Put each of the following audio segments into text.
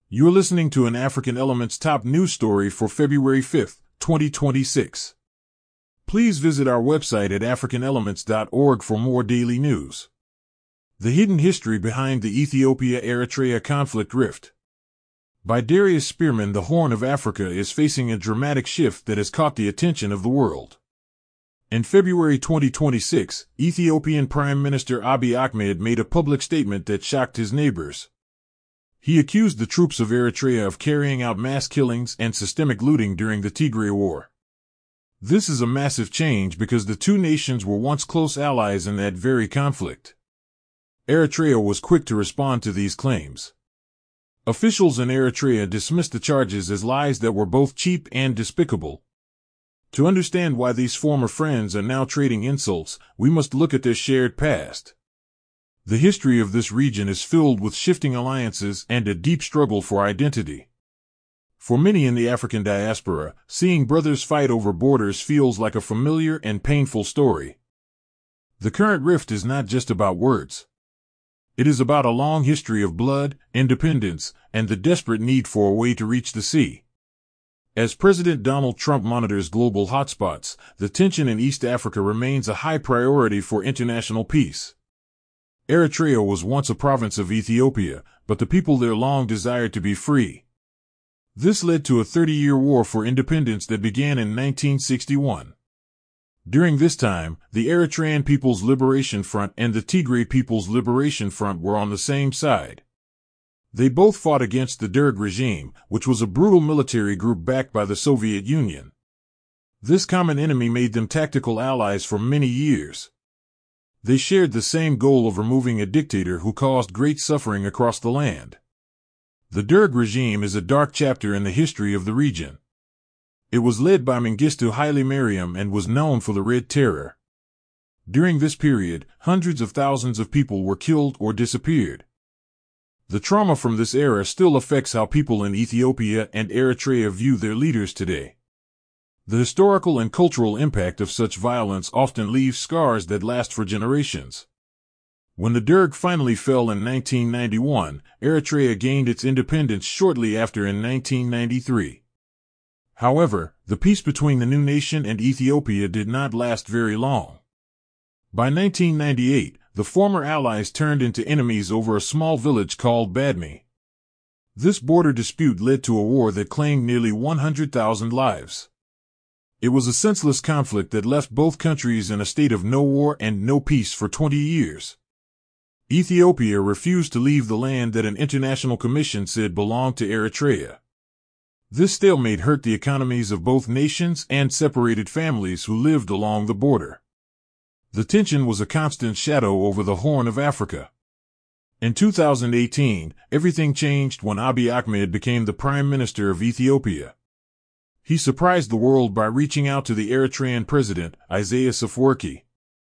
You're listening to an African Elements top news story for February 5th, 2026. Please visit our website at africanelements.org for more daily news. The hidden history behind the Ethiopia-Eritrea conflict rift. By Darius Spearman, the Horn of Africa is facing a dramatic shift that has caught the attention of the world. In February 2026, Ethiopian Prime Minister Abiy Ahmed made a public statement that shocked his neighbors. He accused the troops of Eritrea of carrying out mass killings and systemic looting during the Tigray War. This is a massive change because the two nations were once close allies in that very conflict. Eritrea was quick to respond to these claims. Officials in Eritrea dismissed the charges as lies that were both cheap and despicable. To understand why these former friends are now trading insults, we must look at their shared past. The history of this region is filled with shifting alliances and a deep struggle for identity. For many in the African diaspora, seeing brothers fight over borders feels like a familiar and painful story. The current rift is not just about words. It is about a long history of blood, independence, and the desperate need for a way to reach the sea. As President Donald Trump monitors global hotspots, the tension in East Africa remains a high priority for international peace. Eritrea was once a province of Ethiopia, but the people there long desired to be free. This led to a 30-year war for independence that began in 1961. During this time, the Eritrean People's Liberation Front and the Tigray People's Liberation Front were on the same side. They both fought against the Derg regime, which was a brutal military group backed by the Soviet Union. This common enemy made them tactical allies for many years. They shared the same goal of removing a dictator who caused great suffering across the land. The Derg regime is a dark chapter in the history of the region. It was led by Mengistu Haile Mariam and was known for the Red Terror. During this period, hundreds of thousands of people were killed or disappeared. The trauma from this era still affects how people in Ethiopia and Eritrea view their leaders today. The historical and cultural impact of such violence often leaves scars that last for generations. When the Derg finally fell in 1991, Eritrea gained its independence shortly after in 1993. However, the peace between the new nation and Ethiopia did not last very long. By 1998, the former allies turned into enemies over a small village called Badme. This border dispute led to a war that claimed nearly 100,000 lives. It was a senseless conflict that left both countries in a state of no war and no peace for 20 years. Ethiopia refused to leave the land that an international commission said belonged to Eritrea. This stalemate hurt the economies of both nations and separated families who lived along the border. The tension was a constant shadow over the Horn of Africa. In 2018, everything changed when Abiy Ahmed became the Prime Minister of Ethiopia. He surprised the world by reaching out to the Eritrean president, Isaias Afwerki.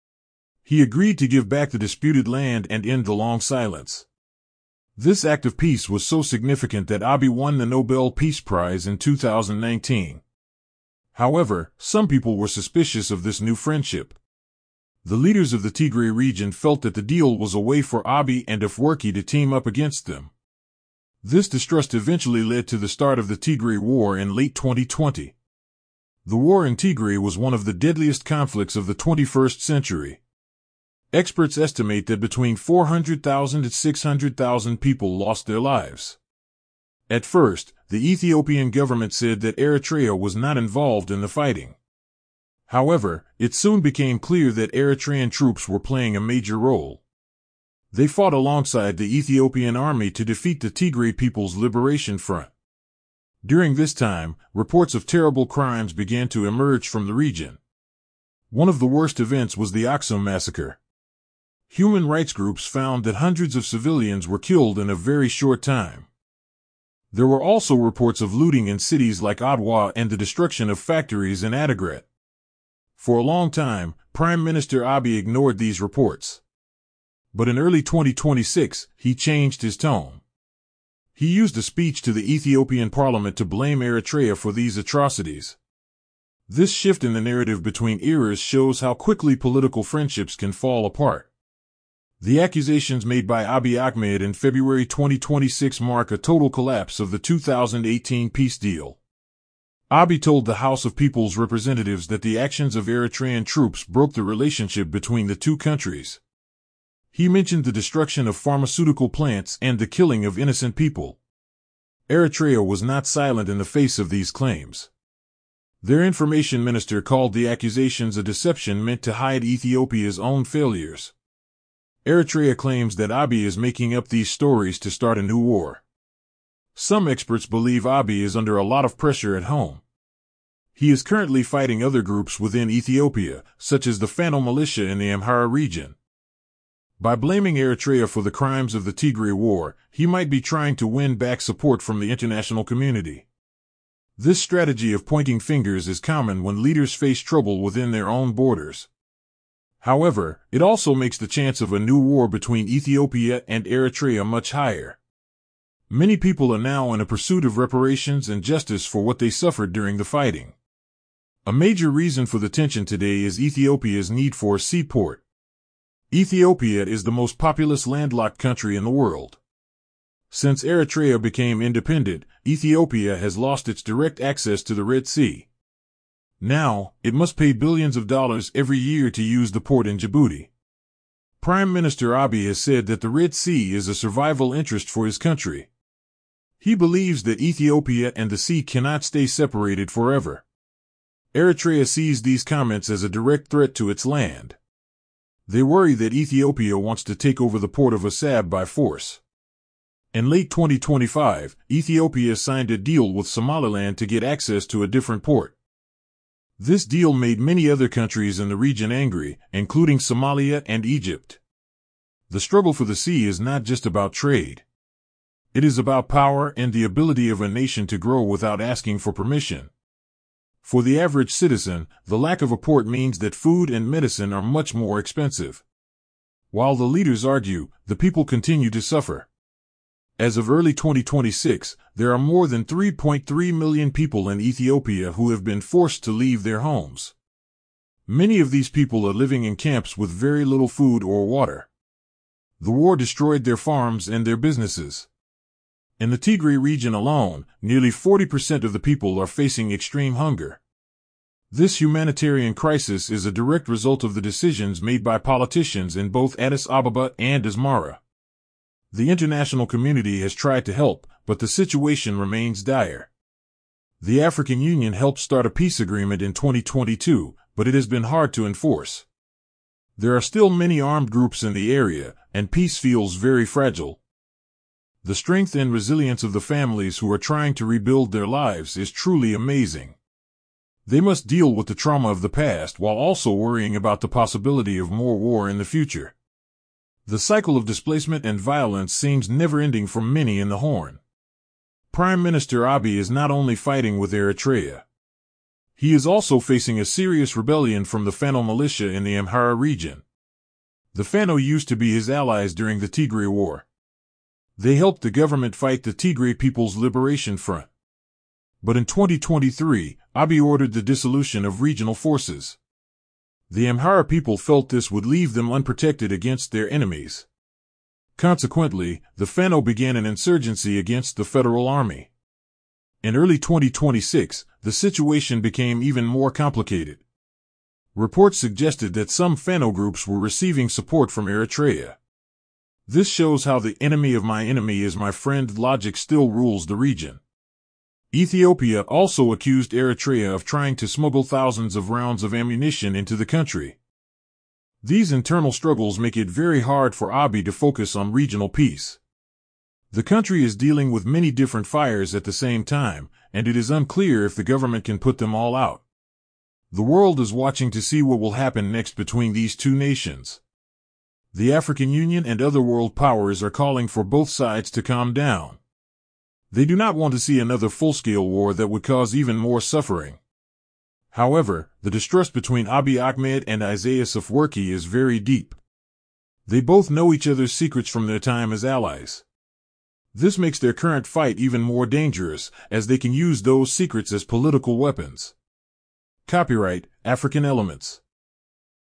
He agreed to give back the disputed land and end the long silence. This act of peace was so significant that Abiy won the Nobel Peace Prize in 2019. However, some people were suspicious of this new friendship. The leaders of the Tigray region felt that the deal was a way for Abiy and Afwerki to team up against them. This distrust eventually led to the start of the Tigray War in late 2020. The war in Tigray was one of the deadliest conflicts of the 21st century. Experts estimate that between 400,000 and 600,000 people lost their lives. At first, the Ethiopian government said that Eritrea was not involved in the fighting. However, it soon became clear that Eritrean troops were playing a major role. They fought alongside the Ethiopian army to defeat the Tigray People's Liberation Front. During this time, reports of terrible crimes began to emerge from the region. One of the worst events was the Aksum massacre. Human rights groups found that hundreds of civilians were killed in a very short time. There were also reports of looting in cities like Adwa and the destruction of factories in Adigrat. For a long time, Prime Minister Abiy ignored these reports. But in early 2026, he changed his tone. He used a speech to the Ethiopian parliament to blame Eritrea for these atrocities. This shift in the narrative between eras shows how quickly political friendships can fall apart. The accusations made by Abiy Ahmed in February 2026 mark a total collapse of the 2018 peace deal. Abiy told the House of People's Representatives that the actions of Eritrean troops broke the relationship between the two countries. He mentioned the destruction of pharmaceutical plants and the killing of innocent people. Eritrea was not silent in the face of these claims. Their information minister called the accusations a deception meant to hide Ethiopia's own failures. Eritrea claims that Abiy is making up these stories to start a new war. Some experts believe Abiy is under a lot of pressure at home. He is currently fighting other groups within Ethiopia, such as the Fano militia in the Amhara region. By blaming Eritrea for the crimes of the Tigray War, he might be trying to win back support from the international community. This strategy of pointing fingers is common when leaders face trouble within their own borders. However, it also makes the chance of a new war between Ethiopia and Eritrea much higher. Many people are now in a pursuit of reparations and justice for what they suffered during the fighting. A major reason for the tension today is Ethiopia's need for a seaport. Ethiopia is the most populous landlocked country in the world. Since Eritrea became independent, Ethiopia has lost its direct access to the Red Sea. Now, it must pay billions of dollars every year to use the port in Djibouti. Prime Minister Abiy has said that the Red Sea is a survival interest for his country. He believes that Ethiopia and the sea cannot stay separated forever. Eritrea sees these comments as a direct threat to its land. They worry that Ethiopia wants to take over the port of Assab by force. In late 2025, Ethiopia signed a deal with Somaliland to get access to a different port. This deal made many other countries in the region angry, including Somalia and Egypt. The struggle for the sea is not just about trade. It is about power and the ability of a nation to grow without asking for permission. For the average citizen, the lack of a port means that food and medicine are much more expensive. While the leaders argue, the people continue to suffer. As of early 2026, there are more than 3.3 million people in Ethiopia who have been forced to leave their homes. Many of these people are living in camps with very little food or water. The war destroyed their farms and their businesses. In the Tigray region alone, nearly 40% of the people are facing extreme hunger. This humanitarian crisis is a direct result of the decisions made by politicians in both Addis Ababa and Asmara. The international community has tried to help, but the situation remains dire. The African Union helped start a peace agreement in 2022, but it has been hard to enforce. There are still many armed groups in the area, and peace feels very fragile. The strength and resilience of the families who are trying to rebuild their lives is truly amazing. They must deal with the trauma of the past while also worrying about the possibility of more war in the future. The cycle of displacement and violence seems never-ending for many in the Horn. Prime Minister Abiy is not only fighting with Eritrea. He is also facing a serious rebellion from the Fano militia in the Amhara region. The Fano used to be his allies during the Tigray War. They helped the government fight the Tigray People's Liberation Front. But in 2023, Abiy ordered the dissolution of regional forces. The Amhara people felt this would leave them unprotected against their enemies. Consequently, the Fano began an insurgency against the federal army. In early 2026, the situation became even more complicated. Reports suggested that some Fano groups were receiving support from Eritrea. This shows how the enemy of my enemy is my friend logic still rules the region. Ethiopia also accused Eritrea of trying to smuggle thousands of rounds of ammunition into the country. These internal struggles make it very hard for Abiy to focus on regional peace. The country is dealing with many different fires at the same time, and it is unclear if the government can put them all out. The world is watching to see what will happen next between these two nations. The African Union and other world powers are calling for both sides to calm down. They do not want to see another full-scale war that would cause even more suffering. However, the distrust between Abiy Ahmed and Isaias Afwerki is very deep. They both know each other's secrets from their time as allies. This makes their current fight even more dangerous, as they can use those secrets as political weapons. Copyright African Elements.